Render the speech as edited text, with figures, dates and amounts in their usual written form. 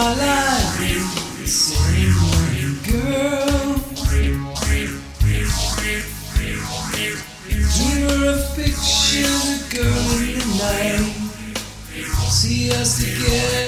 twilight, same morning girl, dreamer of fiction, a girl in the night. See us together.